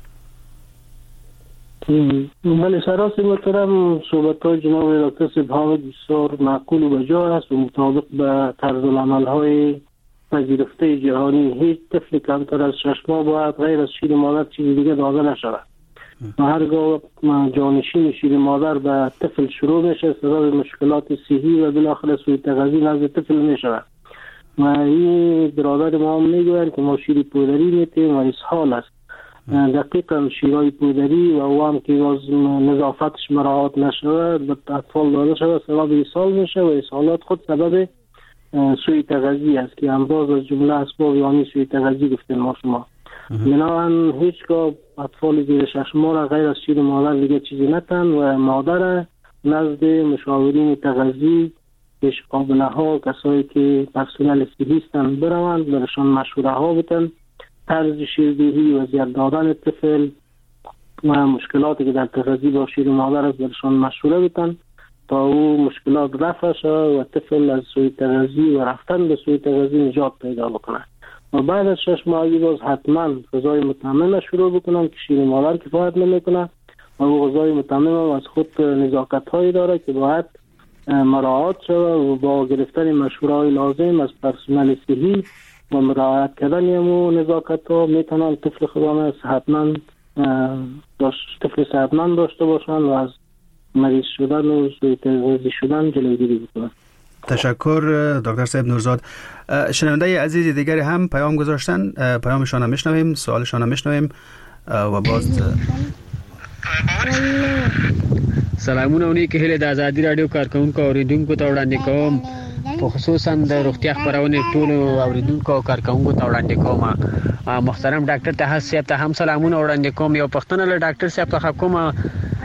بله سراسی محترم، صحبت‌های جناب دکتر صاحب حامد بسیار معقول و بجا است و مطابق به طرز العمل‌های پذیرفته جهانی. هیچ طفل کمتر از 6 ماه باید غیر از شیر مادر چیز دیگه داده نشود و هرگاه جانشین شیر مادر به طفل شروع میشه سبب مشکلات صحی و بالاخره سوء تغذیه نزد طفل میشود و این برادر ما هم میگوید که ما شیر پودری میتیم و اسهال است. دقیقا شیرای پودری و او هم که نظافتش مراعات نشود به اطفال داده شود سبب اسهال میشه و اسهالات خود سبب سوء تغذیه است که امراض از جمله اسباب یعنی سوء تغذیه گفتیم ما شما. بنابراین هیچگاه اطفال زیر 6 ماه را غیر از شیر مادر دیگه چیزی نتن و مادر نزد مشاورین تغذیه، پیشقابله ها، کسایی که پرسنل صحی هستند بروند، برشان مشوره ها بدن، طرز شیردهی و زیاد دادن طفل و مشکلاتی که در تغذیه با شیر مادر است برشان مشوره بدن تا او مشکلات رفع شود و طفل از سوی تغذیه و رفتن به سوی تغذیه نجات پیدا بکنه. و بعد از 6 ماهگی باز حتما غذای متمم شروع بکنم که شیر مادر کفایت نمیکنه و او غذای متمم از خود نزاکت هایی داره که باید مراعات شود و با گرفتن مشوره های لازم از پرسنل صحی و مراعات کردن امو نزاکت ها میتونن طفل خودانه طفل صحتمند داشته باشن و از مریض شدن و سوی تغذیه شدن جلوگیری بکنن. تشکر دکتر صاحب نورزاد. شنونده عزیز دیگری هم پیام گذاشتن، پیامشان هم میشنویم، سوالشان هم میشنویم و باز سلامونه. اونی که هله د آزادی رادیو کارکونکو اوریدونکو ته وړاندې کوم، په خصوصا د روغتیا خبرونه ټول اوریدونکو او کارکونکو ته وړاندې کوم. محترم ډاکټر ته صاحب ته هم سلامونه وړاندې کوم. یو پښتنه له ډاکټر صاحب ته کوم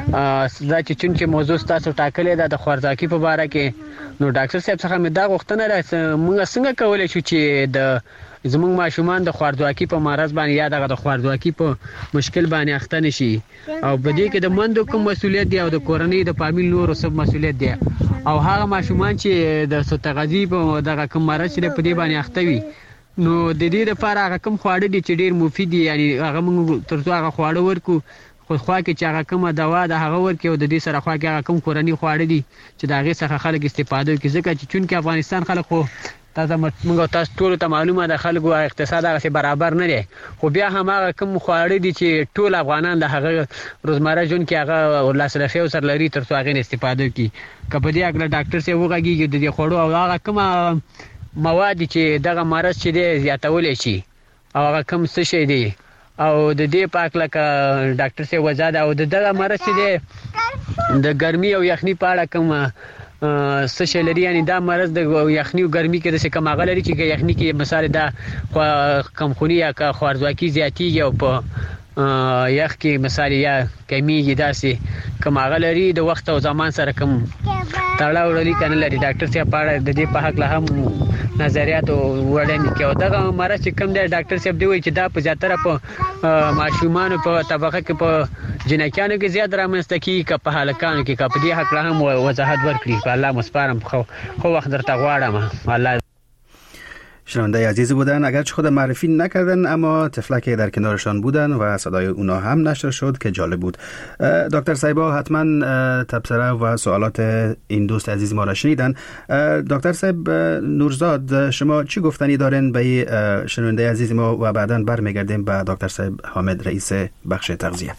دا چې موضوع تاسو ټاکلې ده د خوارځواکي په اړه کې، نو ډاکټر صاحب څخه مې دا غوښتنه ده موږ څنګه کولای شو چې د زموږ ماشومان د خوارځواکي په مرض باندې یا د خوارځواکي په مشکل باندې اخته نشي، او په دې کې د مندو کوم مسولیت دی او د کورنۍ د فامیل نور سب مسولیت دی، او هغه ماشومان چې د تغذیه په دغه کوم مرض چې په دې باندې اخته وي، نو د دې لپاره هغه کوم خواړه دي چې ډیر مفید دي، یعنی هغه موږ ترڅو هغه خواړه ورکو خو خوا کې چې هغه کومه دوا د هغه ورکو د دې سره خوا کې هغه کوم کورنۍ خواړه دي چې د هغه څخه خلک استفاده کوي، ځکه چې چونکې افغانستان خلک خو تاسو ټول ته معلومه ده خلکو اقتصاد هغه برابر نه دی، خو بیا هم هغه کوم خواړه دي چې ټول افغانان د هغه روزمره ژوند کې هغه لاسرسي سره لري ترڅو هغه استفاده کوي. که په دې اګه ډاکټر صاحب وغږیږي د دې خوړو او هغه کوم مواد چې دغه مرض چې دی زیاتول شي او هغه کوم څه شي دی او د دې پاک لکه ډاکټر صاحب وزاد او دغه مرض چې دی د ګرمي او یخني په اړه کوم څه شي لري، یعنی دا مرض د یخني او ګرمي کې د څه کوم غلري چې یخني کې مثال دا کم خونی یا خوارځواکي زیاتیږي او په یخ کې مثال یا کمیږي داسې کوم غلري د وخت او زمان سره کوم تړاو لري کنه لري. ډاکټر صاحب په د دې په حق له هم نظریات وړاندې کوي. دا مرض چې کوم دی ډاکټر صاحب دی وایي چې دا په زیاتره په ماشومان په طبقه کې په جنکانو کې زیات رامنځته کیږي که په هلکانو کې، که په دې حق له هم وضاحت ورکړي. الله مسپارم، خو وخت درته غواړم. الله. شنونده عزیز بودن، اگرچه خود معرفی نکردن اما تفلکی در کنارشان بودن و صدای اونا هم نشر شد که جالب بود. دکتر صاحبا حتما تبصره و سوالات این دوست عزیز ما را شنیدن. دکتر صاحب نورزاد، شما چی گفتنی دارین به شنونده عزیز ما و بعداً برمیگردیم به دکتر صاحب حامد رئیس بخش تغذیه.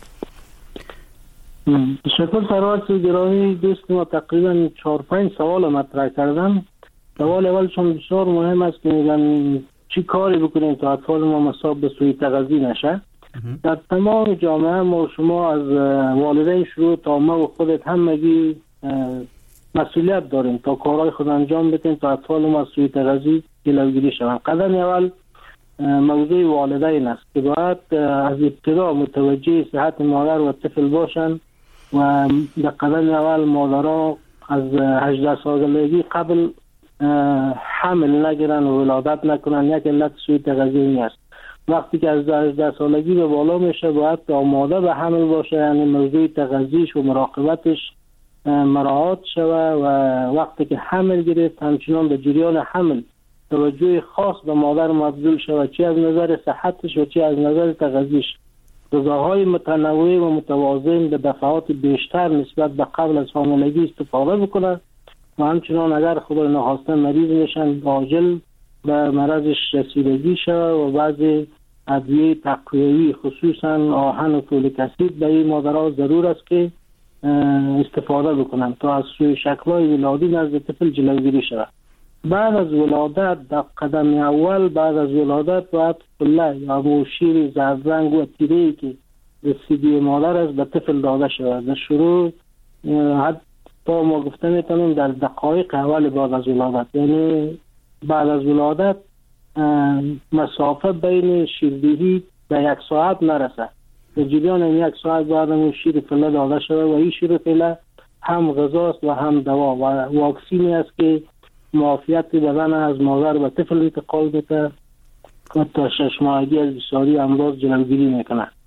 شکر سرات گرامی دوست ما تقریبا 4-5 سوال مطرح کردن. سوال اولشون بسیار مهم است که میگن چی کاری بکنیم تا اطفال ما مصاب به سوی تغذیه نشه. در تمام جامعه ما شما از والدین شروع تا ما و خودت همگی مسئولیت داریم تا کارهای خود انجام بدیم تا اطفال ما از سوی تغذیه جلوگیری شوند. قدم اول موضوع والدین است که باید از ابتدا متوجه صحت مادر و طفل باشند و در قدم اول مادرها از 18 سالگی قبل حمل نگیرن و ولادت نکنن. یک علت سوی تغذیه است. وقتی که از 18 سالگی به بالا میشه باید آماده به حمل باشه، یعنی موضوع تغذیه‌اش و مراقبتش مراعات شود و وقتی که حمل گرفت همچنان به جریان حمل توجه خاص به مادر مبذول شود، چه از نظر صحتش و چه از نظر تغذیه‌اش. غذاهای متنوع و متوازن به دفعات بیشتر نسبت به قبل از حاملگی استفاده بکنه و همچنان اگر خدای نخواسته مریض میشن عاجل به مرضش رسیدگی شود و بعضی ادویه تقویوی خصوصا آهن و فولیک اسید به این مادرها ضرور است که استفاده بکنن تا از سوی شکل‌های ولادی نزد طفل جلوگیری شود. بعد از ولادت در قدم اول بعد از ولادت باید کله یا موشیر زرد و تیره‌ای که رسیدگی مادر است به طفل داده شود. در شروع تا ما گفته میتونیم در دقایق اول بعد از ولادت، یعنی بعد از ولادت مسافت بین شیردهی به 1 ساعت نرسه. در جریان این 1 ساعت بعد از شیر فله داده شده و این شیر فله هم غذاست و هم دوا و واکسینی است که معافیت بدن از مادر به طفل انتقال میده که تا 6 ماهگی از بسیاری امراض جلوگیری میکنه.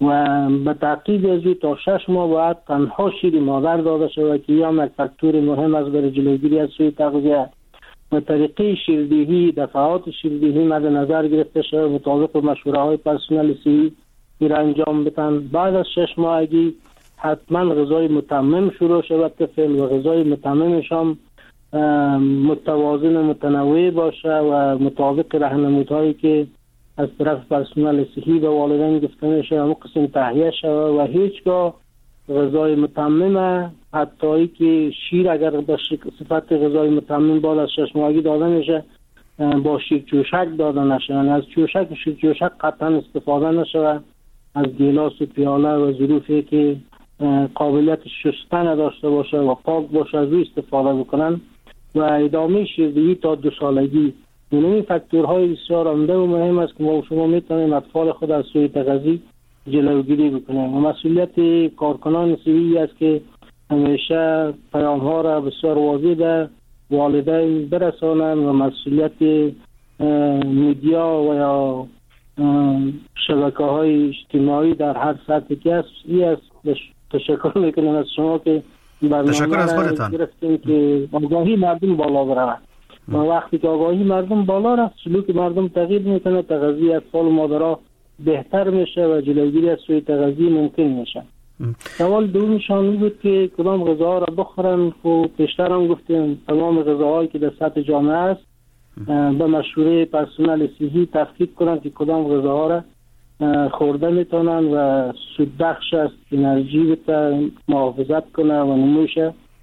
و به تعقیب از او تا 6 ماه باید تنها شیر مادر داده شود که یا یک فاکتور مهم است برای جلوگیری از سوء تغذیه. و طریقه شیردهی، دفعات شیردهی مد نظر گرفته شود مطابق مشوره های پرسنل صحی را انجام بدن. بعد از 6 ماهگی حتما غذای متمم شروع شود طفل و غذای متممش هم متوازن متنوع باشه و مطابق راهنمودهایی که از طرف پرسنل صحی به والدین گفته میشه همون قسم تهیه شود و هیچگاه غذای متمم حتی که شیر اگر به صفت غذای متمم بعد از 6 ماهگی داده میشه با شیر جوشک داده نشه. یعنی از شیر جوشک قطعا استفاده نشه. از گیلاس و پیاله و ظروفی که قابلیت شستن داشته باشه و پاک باشه از روی استفاده بکنن و ادامه شیردهی تا 2 سالگی. این فاکتورهای بسیار عمده و مهم است که ما شما میتونیم اطفال خود از سوء تغذیه جلوگیری بکنیم. و مسئولیت کارکنان صحی است که همیشه پیام ها را بسیار واضح به والدین برسانند و مسئولیت میدیا و یا شبکه های اجتماعی در هر سطحی که است. تشکر میکنم از شما که تشکر از خودتان گرفتیم که آگاهی مردم بالا برود و وقتی که آگاهی مردم بالا رفت سلوک مردم تغییر میکنه، تغذیه اطفال و مادرها بهتر میشه و جلوگیری از سوء تغذیه ممکن میشه. سوال دومشان بود که کدام غذاها را بخورن. خب پیشتر هم گفتیم تمام غذاهایی که در سطح جامعه است به مشوره پرسنل صحی تفکیک کنن که کدام غذاها را خورده میتونن و سود بخش است، انرژی بده، محافظت کنه و نموش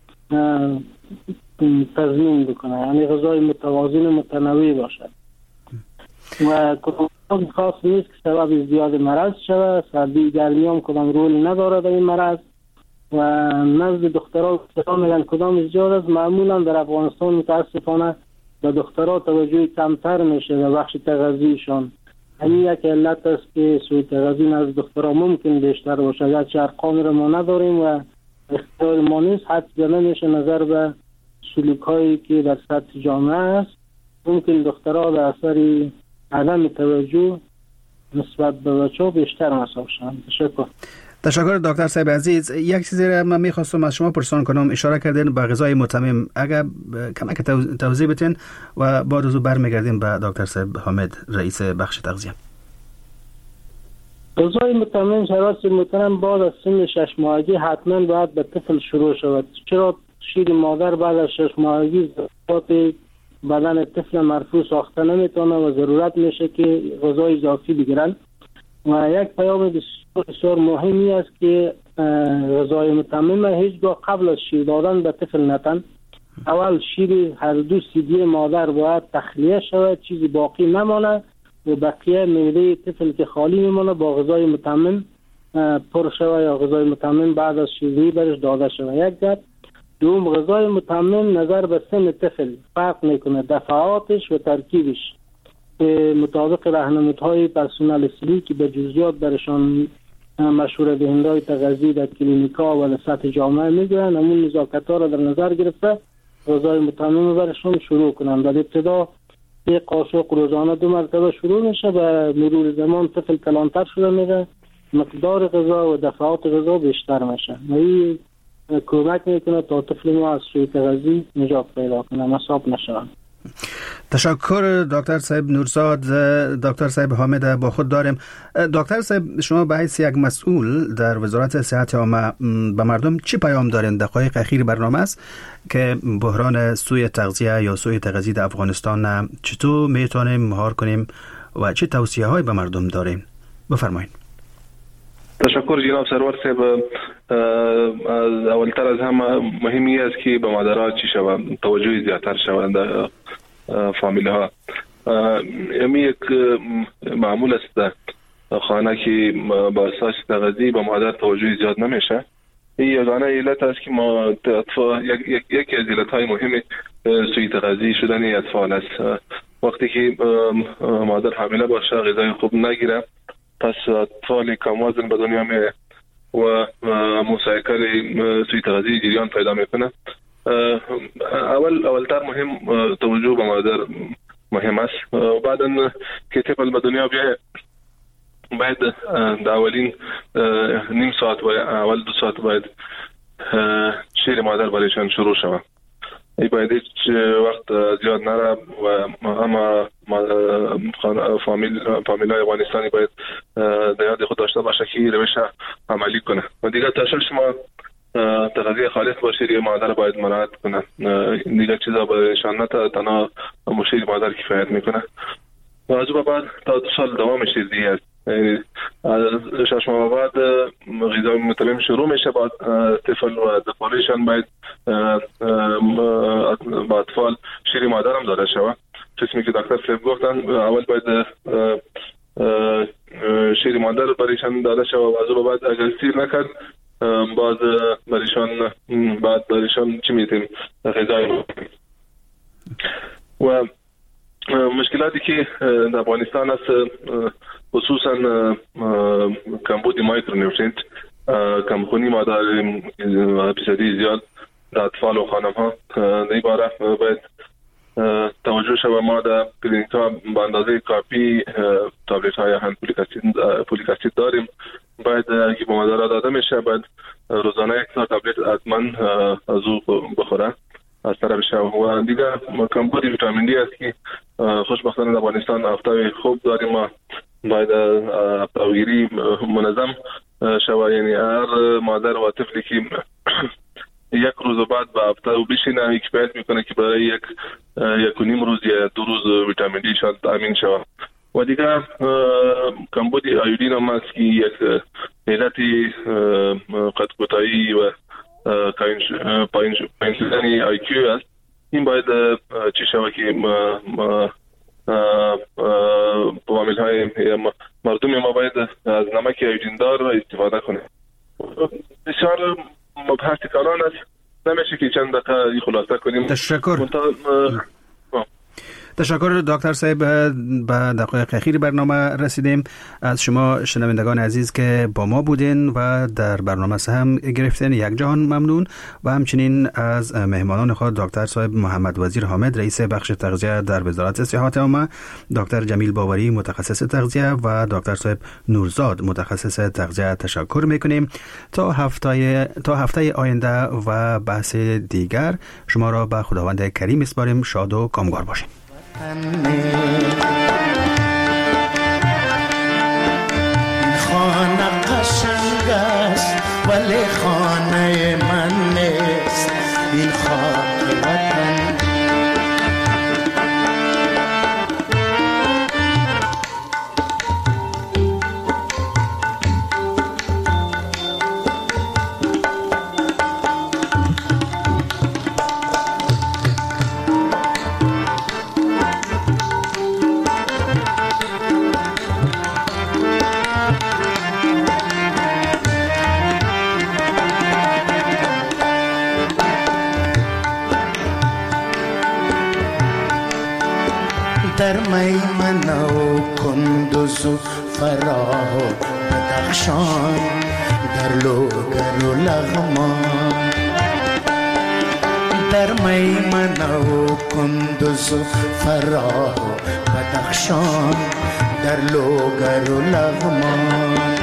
تضمین بکنه. یعنی غذای متوازن متنوع باشد و کدام خاص نیست که سبب زیاد مرض شود. سردی گرمی هم کدام رول نداره در این مرض. و نزد دخترها میگن کدام زیاد است. معمولا در افغانستان متاسفانه به دخترها توجه کمتر میشه در بخش تغذیهشان. همین یک علت است که سوء تغذیه نزد دخترها ممکن بیشتر باشه. اگرچه ارقام را ما نداریم و اختیار ما نیست، حد زده میشه نظر به سلوک هایی که در سطح جامعه است. ممکن دخترها به اثر عدم توجه نسبت به بچه‌ها بیشتر مصاب شوند. تشکر دکتر صاحب عزیز. یک چیزی را من میخواستم از شما پرسان کنم. اشاره کردین به غذای متمم، اگر کمک توضیح بدین و بعد از او برمیگردیم به دکتر صاحب حامد رئیس بخش تغذیه. غذای متمم شرایط متمم بعد از سن 6 ماهگی حتما باید به طفل شروع شود. چرا شیر مادر بعد از 6 ماهگی ذات بدن طفل مرفوع ساخته نمیتونه و ضرورت میشه که غذای اضافی بگیرن. و یک پیام بسیار مهمی است که غذای متمم هیچگاه قبل از شیر دادن به طفل نتن. اول شیر هر 2 سیدی مادر باید تخلیه شود، چیزی باقی نمانه و بقیه معده طفل که خالی میمونه با غذای متمم پر شود یا غذای متمم بعد از شیردهی برش داده شود. یک گپ. دوم، غذای متمم نظر به سن طفل فرق میکنه، دفعاتش و ترکیبش مطابق راهنمودهای پرسنل صحی که به جزئیات برشان مشوره دهنده‌های تغذیه در کلینیکا و در سطح جامعه میگیرن. همون نزاکت‌ها را در نظر گرفته غذای متمم برشان شروع کنن. در ابتدا یک قاشق روزانه 2 مرتبه شروع میشه و مرور زمان طفل کلانتر شده میره، مقدار غذا و دفعات غذا بیشتر میشه. این کمک میکنه تا طفل ما از سوء تغذیه نجات پیدا کنه، مصاب نشوند. تشکر دکتر صاحب نورزاد. دکتر صاحب حامد با خود داریم. دکتر صاحب شما به حیث یک مسئول در وزارت صحت عامه به مردم چی پیام دارین؟ دقایق اخیر برنامه است که بحران سوء تغذیه یا سوء تغذیه در افغانستان چطور میتونیم مهار کنیم و چه توصیه های به مردم داریم؟ بفرمایید. تشکر جناب سرور صاحب. اولتر از همه مهمی است که به مادرها چی شود توجه زیادتر شود در فامیل ها. یک معمول است در خانه که با اساس تغذیه به مادر توجه زیاد نمیشه. این یگانه علت است که ما یکی از علتهای مهم سوء تغذیه شدن اطفال است. وقتی که مادر حامله باشه غذای خوب نگیره پس اطفال کم وزن به دنیا میاد و مسایکل سوء تغذیه جریان پیدا میکنه. اولتر مهم توجه به مادر مهم است. بعدن که طفل به دنیا بیاید باید د اولین نیم ساعت و اول 2 ساعت باید شیر مادر برایشان شروع شود. ای باید هیچ وقت زیاد نره و همه فامیلای افغانستانی باید در یاد خود داشته باشه که روش عملی کنه و دیگه تشش ما تغذیه خالص با شیر مادر باید مراعات کنه. دیگه چیزا برایشان نه تنها شیر مادر کفایت میکنه و از اون بعد تا 2 سال دوام شیر دیگه است. یعنی از 6 ماه بعد غذای متلم شروع میشه با طفل و دفالشان باید با اطفال شیر مادر هم داده شود. قسمی که دکتر صاحب گفتن اول باید شیر مادر برایشان داده شود و از اون بعد اگر سیر نکرد بعد برایشان چی میتیم غذای و مشکلاتی که در افغانستان است خصوصا کمبود مایکرونیوترینت کمخونی مادر بسیاری زیاد در اطفال و خانم ها در این باره باید توجه شود. ما در کلینیک ها به اندازه کافی تابلت های فولیک اسید داریم. باید که به مادر داده میشه باید روزانه 1 تابلت حتما از او بخوره از طرف شما و دیگه کمبود ویتامین دی است که خوشبختانه در افغانستان هفته خوب داریم. ما باید هفته‌گیری منظم شود. یعنی هر مادر و طفلی که 1 روز بعد به هفته بشینه کفایت میکنه که برای 1.5 روز یا 2 روز ویتامین دی شاید تامین شود. و دیگه کمبود آیودین هم است که یک علت قد کوتاهی و پایین شدن آی کیو است. این باید چی شود که فامیل های مردم ما باید از نمک آیودین دار استفاده کنه. بسیار مبحث کلان است، نمیشه که چند دقیقه خلاصه کنیم. تشکر دکتر صاحب. به دقایق اخیر برنامه رسیدیم. از شما شنوندگان عزیز که با ما بودین و در برنامه سهم گرفتین یک جهان ممنون و همچنین از مهمانان خود دکتر صاحب محمد وزیر حامد رئیس بخش تغذیه در وزارت صحت عامه، دکتر جمیل باوری متخصص تغذیه و دکتر صاحب نورزاد متخصص تغذیه تشکر میکنیم. تا هفته آینده و بحث دیگر شما را به خداوند کریم میسپاریم. شاد و کامگار باشین. خانه قشنگ است ولی خانه من نیست. این خاک وطن در میمنه و کندوز و فراه و بدخشان، در لوگر و لغمان. در میمنه و کندوز و فراه و بدخشان، در لوگر و لغمان.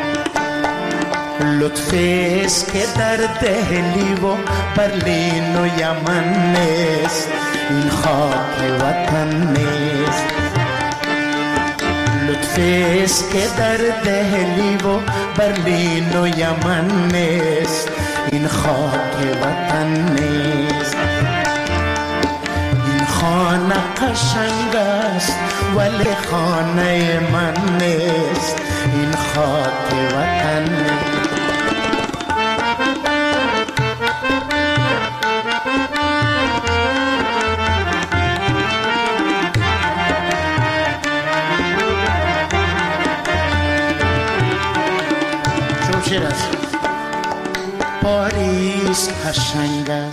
لطفی است که در دهلی و برلین و یمن نیست. این خاک وطن نیست. لطفی است که در دهلی و برلین و یمن نیست. این خاک وطن نیست. این خانه قشنگ است ولی خانه من نیست. این خاک وطن نیست. پاریس قشنگ است